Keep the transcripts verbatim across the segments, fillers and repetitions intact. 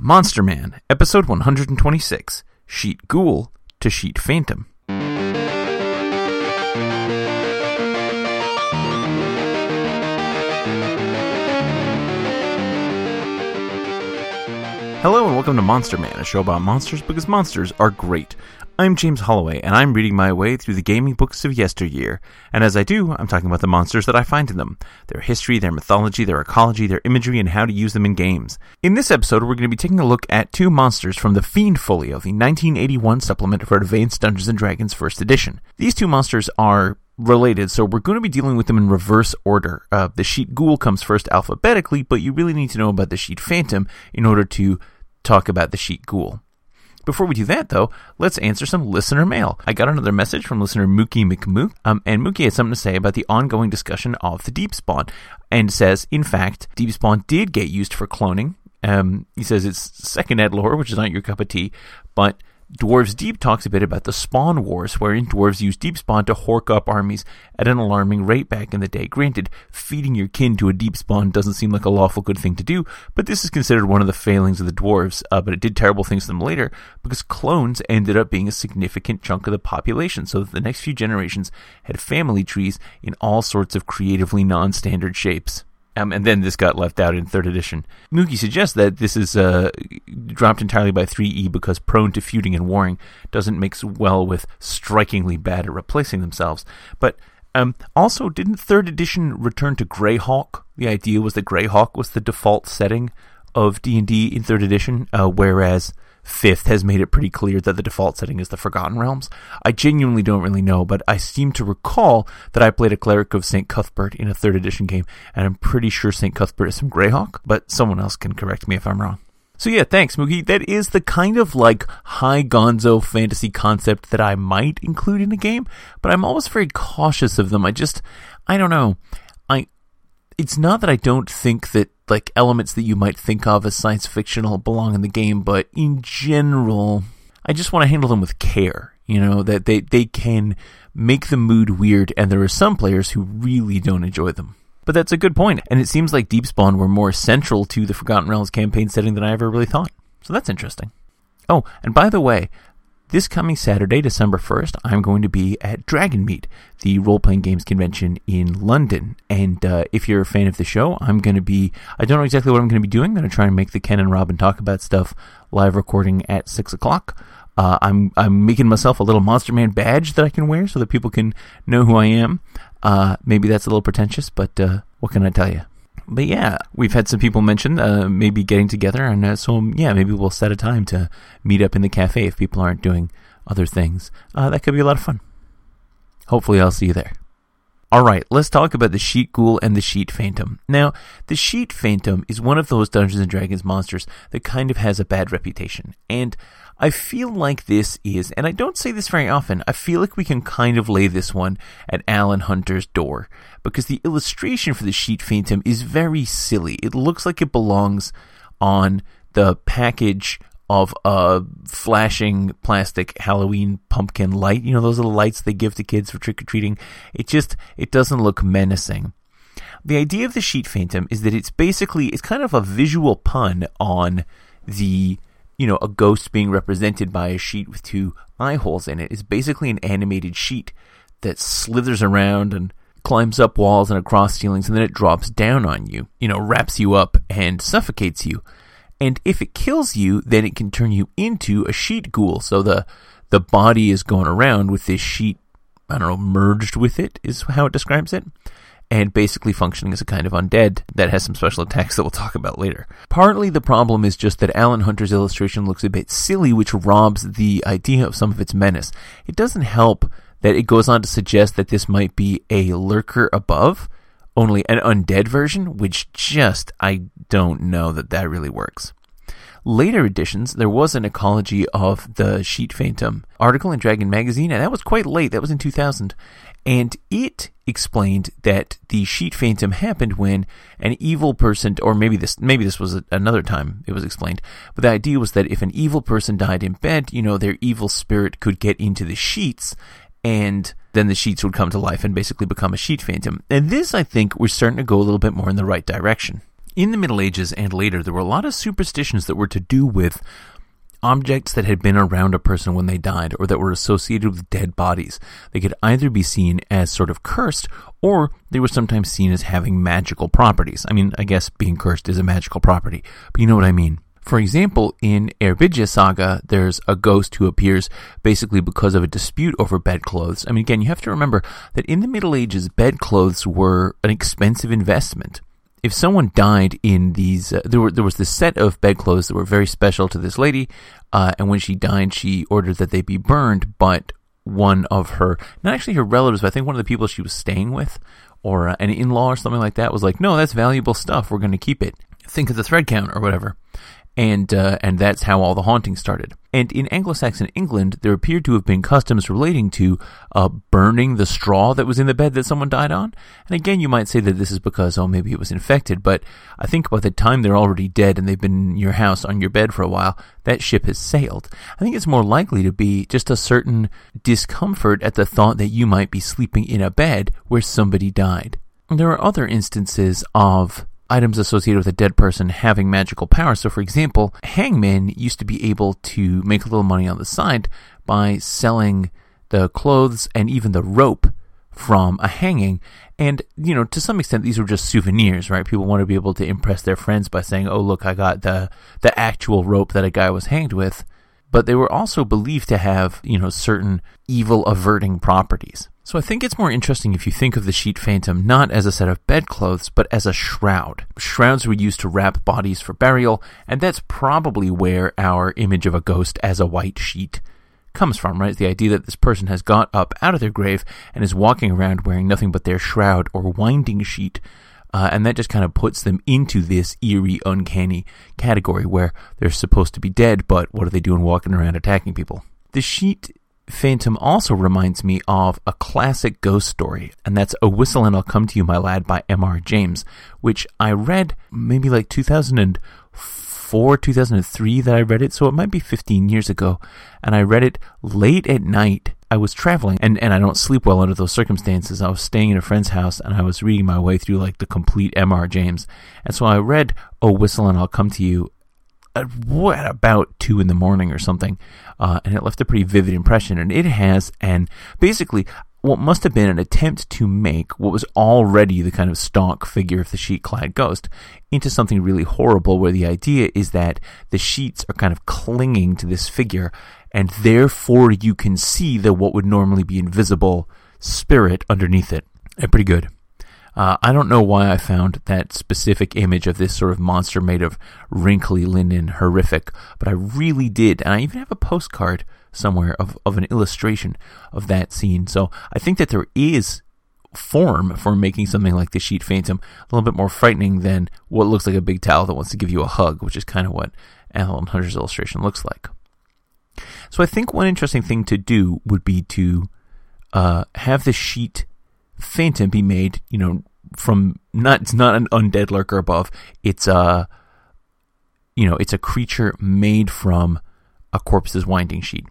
Monster Man, Episode one hundred twenty-six, Sheet Ghoul to Sheet Phantom. Hello and welcome to Monster Man, a show about monsters because monsters are great. I'm James Holloway, and I'm reading my way through the gaming books of yesteryear. And as I do, I'm talking about the monsters that I find in them, their history, their mythology, their ecology, their imagery, and how to use them in games. In this episode, we're going to be taking a look at two monsters from the Fiend Folio, the nineteen eighty-one supplement for Advanced Dungeons and Dragons first edition. These two monsters are related, so we're going to be dealing with them in reverse order. Uh, the Sheet Ghoul comes first alphabetically, but you really need to know about the Sheet Phantom in order to talk about the Sheet Ghoul. Before we do that, though, let's answer some listener mail. I got another message from listener Mookie McMook, um, and Mookie had something to say about the ongoing discussion of the Deep Spawn, and says, in fact, Deep Spawn did get used for cloning. Um, he says it's second ed lore, which is not your cup of tea, but Dwarves Deep talks a bit about the Spawn Wars, wherein dwarves used Deep Spawn to hork up armies at an alarming rate back in the day. Granted, feeding your kin to a Deep Spawn doesn't seem like a lawful good thing to do, but this is considered one of the failings of the dwarves, uh, but it did terrible things to them later, because clones ended up being a significant chunk of the population, so that the next few generations had family trees in all sorts of creatively non-standard shapes. Um, and then this got left out in third edition. Mookie suggests that this is uh, dropped entirely by three E because prone to feuding and warring doesn't mix well with strikingly bad at replacing themselves. But um, also, didn't third edition return to Greyhawk? The idea was that Greyhawk was the default setting of D and D in third edition, uh, whereas fifth has made it pretty clear that the default setting is the Forgotten Realms. I genuinely don't really know, but I seem to recall that I played a cleric of Saint Cuthbert in a third edition game, and I'm pretty sure Saint Cuthbert is from Greyhawk, but someone else can correct me if I'm wrong. So yeah, thanks, Mookie. That is the kind of like high gonzo fantasy concept that I might include in a game, but I'm always very cautious of them. I just, I don't know. I, it's not that I don't think that like elements that you might think of as science fictional belong in the game, but in general, I just want to handle them with care, you know, that they, they can make the mood weird, and there are some players who really don't enjoy them. But that's a good point, and it seems like Deep Spawn were more central to the Forgotten Realms campaign setting than I ever really thought. So that's interesting. Oh, and by the way, this coming Saturday, December first, I'm going to be at Dragonmeet, the role-playing games convention in London. And uh, if you're a fan of the show, I'm going to be, I don't know exactly what I'm going to be doing. I'm going to try and make the Ken and Robin Talk About Stuff live recording at six o'clock. Uh, I'm I'm making myself a little Monster Man badge that I can wear so that people can know who I am. Uh, maybe that's a little pretentious, but uh, what can I tell you? But yeah, we've had some people mention uh, maybe getting together, and uh, so yeah, maybe we'll set a time to meet up in the cafe if people aren't doing other things. Uh, that could be a lot of fun. Hopefully I'll see you there. Alright, let's talk about the Sheet Ghoul and the Sheet Phantom. Now, the Sheet Phantom is one of those Dungeons and Dragons monsters that kind of has a bad reputation, and I feel like this is, and I don't say this very often, I feel like we can kind of lay this one at Alan Hunter's door, because the illustration for the Sheet Phantom is very silly. It looks like it belongs on the package of a flashing plastic Halloween pumpkin light. You know, those little lights they give to kids for trick-or-treating. It just, it doesn't look menacing. The idea of the Sheet Phantom is that it's basically, it's kind of a visual pun on the, you know, a ghost being represented by a sheet with two eye holes in it. It's basically an animated sheet that slithers around and climbs up walls and across ceilings, and then it drops down on you, you know, wraps you up and suffocates you. And if it kills you, then it can turn you into a sheet ghoul. So the the body is going around with this sheet, I don't know, merged with it is how it describes it, and basically functioning as a kind of undead that has some special attacks that we'll talk about later. Partly the problem is just that Alan Hunter's illustration looks a bit silly, which robs the idea of some of its menace. It doesn't help that it goes on to suggest that this might be a lurker above, only an undead version, which just, I don't know that that really works. Later editions, there was an ecology of the Sheet Phantom article in Dragon Magazine, and that was quite late, that was in two thousand, and it explained that the Sheet Phantom happened when an evil person, or maybe this maybe this was a, another time it was explained, but the idea was that if an evil person died in bed, you know, their evil spirit could get into the sheets, and then the sheets would come to life and basically become a Sheet Phantom. And this, I think, we're starting to go a little bit more in the right direction. In the Middle Ages and later, there were a lot of superstitions that were to do with objects that had been around a person when they died or that were associated with dead bodies. They could either be seen as sort of cursed, or they were sometimes seen as having magical properties. I mean, I guess being cursed is a magical property, but you know what I mean. For example, in Eyrbyggja Saga, there's a ghost who appears basically because of a dispute over bedclothes. I mean, again, you have to remember that in the Middle Ages, bedclothes were an expensive investment. If someone died in these, uh, there were there was this set of bedclothes that were very special to this lady, uh, and when she died, she ordered that they be burned. But one of her, not actually her relatives, but I think one of the people she was staying with, or uh, an in-law or something like that, was like, "No, that's valuable stuff. We're going to keep it. Think of the thread count or whatever." And uh, and that's how all the hauntings started. And in Anglo-Saxon England, there appeared to have been customs relating to uh, burning the straw that was in the bed that someone died on. And again, you might say that this is because, oh, maybe it was infected. But I think by the time they're already dead and they've been in your house on your bed for a while, that ship has sailed. I think it's more likely to be just a certain discomfort at the thought that you might be sleeping in a bed where somebody died. And there are other instances of items associated with a dead person having magical powers. So, for example, hangmen used to be able to make a little money on the side by selling the clothes and even the rope from a hanging. And, you know, to some extent, these were just souvenirs, right? People want to be able to impress their friends by saying, oh, look, I got the, the actual rope that a guy was hanged with. But they were also believed to have, you know, certain evil averting properties. So I think it's more interesting if you think of the sheet phantom not as a set of bedclothes, but as a shroud. Shrouds were used to wrap bodies for burial, and that's probably where our image of a ghost as a white sheet comes from, right? The idea that this person has got up out of their grave and is walking around wearing nothing but their shroud or winding sheet, uh, and that just kind of puts them into this eerie, uncanny category where they're supposed to be dead, but what are they doing walking around attacking people? The sheet phantom also reminds me of a classic ghost story, and that's A Whistle and I'll Come to You, My Lad by M R James, which I read maybe like two thousand four, two thousand three that I read it, so it might be fifteen years ago, and I read it late at night. I was traveling, and, and I don't sleep well under those circumstances. I was staying in a friend's house, and I was reading my way through like the complete M R James, and so I read A Whistle and I'll Come to You at about two in the morning or something, uh, and it left a pretty vivid impression. And it has, and basically, what must have been an attempt to make what was already the kind of stock figure of the sheet-clad ghost into something really horrible, where the idea is that the sheets are kind of clinging to this figure, and therefore you can see the what would normally be invisible spirit underneath it. And pretty good. Uh, I don't know why I found that specific image of this sort of monster made of wrinkly linen horrific, but I really did. And I even have a postcard somewhere of, of an illustration of that scene. So I think that there is form for making something like the sheet phantom a little bit more frightening than what looks like a big towel that wants to give you a hug, which is kind of what Alan Hunter's illustration looks like. So I think one interesting thing to do would be to uh, have the sheet phantom be made, you know, from not it's not an undead lurker above. It's a, you know, it's a creature made from a corpse's winding sheet.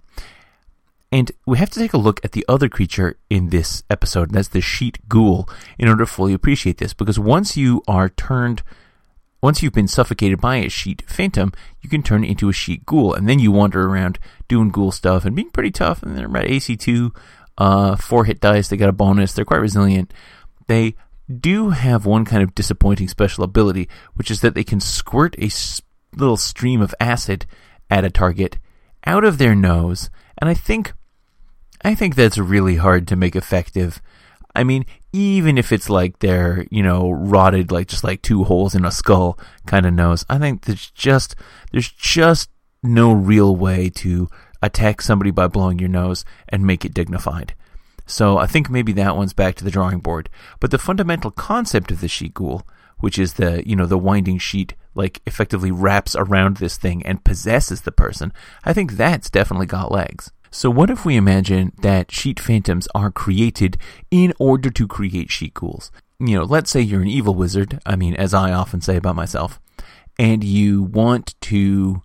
And we have to take a look at the other creature in this episode, and that's the sheet ghoul, in order to fully appreciate this. Because once you are turned, once you've been suffocated by a sheet phantom, you can turn into a sheet ghoul, and then you wander around doing ghoul stuff and being pretty tough. And they're about A C two. Uh, four hit dice, they got a bonus, they're quite resilient. They do have one kind of disappointing special ability, which is that they can squirt a s- little stream of acid at a target out of their nose, and I think, I think that's really hard to make effective. I mean, even if it's like they're, you know, rotted, like just like two holes in a skull kind of nose, I think there's just, there's just no real way to attack somebody by blowing your nose and make it dignified. So I think maybe that one's back to the drawing board. But the fundamental concept of the sheet ghoul, which is the, you know, the winding sheet, like effectively wraps around this thing and possesses the person, I think that's definitely got legs. So what if we imagine that sheet phantoms are created in order to create sheet ghouls? You know, let's say you're an evil wizard, I mean, as I often say about myself, and you want to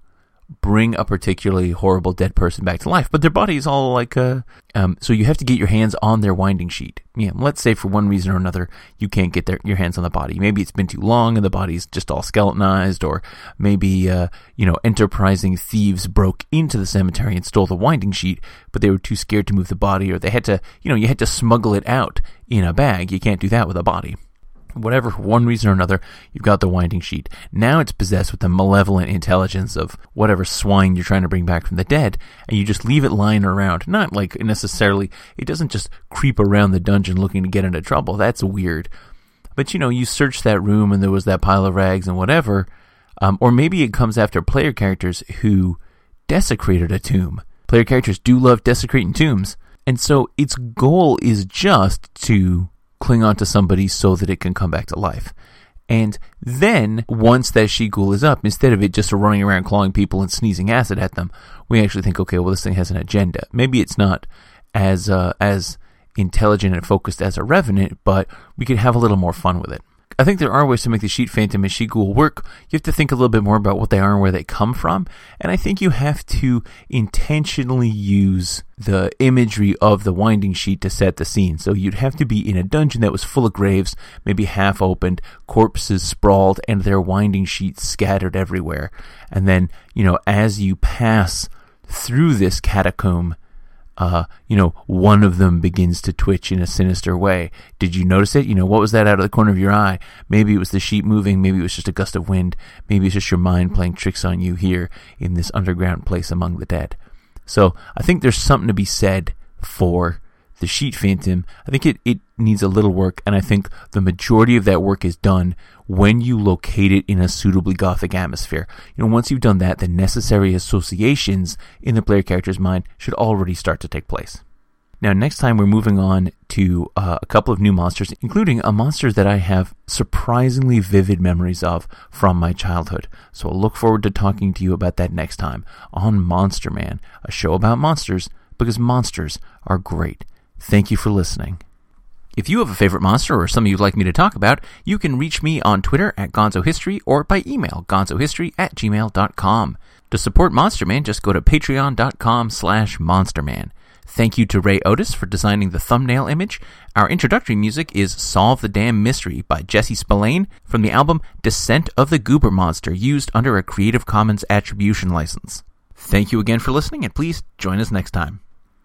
bring a particularly horrible dead person back to life, but their body is all like uh um so you have to get your hands on their winding sheet. Yeah, let's say for one reason or another you can't get their your hands on the body. Maybe it's been too long and the body's just all skeletonized, or maybe uh you know enterprising thieves broke into the cemetery and stole the winding sheet, but they were too scared to move the body, or they had to you know you had to smuggle it out in a bag. You can't do that with a body. Whatever, for one reason or another, you've got the winding sheet. Now it's possessed with the malevolent intelligence of whatever swine you're trying to bring back from the dead, and you just leave it lying around. Not like necessarily, it doesn't just creep around the dungeon looking to get into trouble. That's weird. But, you know, you search that room and there was that pile of rags and whatever, um, or maybe it comes after player characters who desecrated a tomb. Player characters do love desecrating tombs, and so its goal is just to cling on to somebody so that it can come back to life. And then, once that she-ghoul is up, instead of it just running around clawing people and sneezing acid at them, we actually think, okay, well, this thing has an agenda. Maybe it's not as uh, as intelligent and focused as a Revenant, but we could have a little more fun with it. I think there are ways to make the Sheet Phantom and She-Ghoul work. You have to think a little bit more about what they are and where they come from. And I think you have to intentionally use the imagery of the winding sheet to set the scene. So you'd have to be in a dungeon that was full of graves, maybe half opened, corpses sprawled, and their winding sheets scattered everywhere. And then, you know, as you pass through this catacomb, Uh, you know, one of them begins to twitch in a sinister way. Did you notice it? You know, what was that out of the corner of your eye? Maybe it was the sheet moving. Maybe it was just a gust of wind. Maybe it's just your mind playing tricks on you here in this underground place among the dead. So I think there's something to be said for the Sheet Phantom. I think it, it needs a little work, and I think the majority of that work is done when you locate it in a suitably gothic atmosphere. You know, once you've done that, the necessary associations in the player character's mind should already start to take place. Now, next time we're moving on to uh, a couple of new monsters, including a monster that I have surprisingly vivid memories of from my childhood. So I'll look forward to talking to you about that next time on Monster Man, a show about monsters because monsters are great. Thank you for listening. If you have a favorite monster or something you'd like me to talk about, you can reach me on Twitter at GonzoHistory or by email, gonzohistory at gmail dot com. To support Monster Man, just go to patreon.com slash monsterman. Thank you to Ray Otis for designing the thumbnail image. Our introductory music is Solve the Damn Mystery by Jesse Spillane from the album Descent of the Goober Monster, used under a Creative Commons Attribution license. Thank you again for listening, and please join us next time.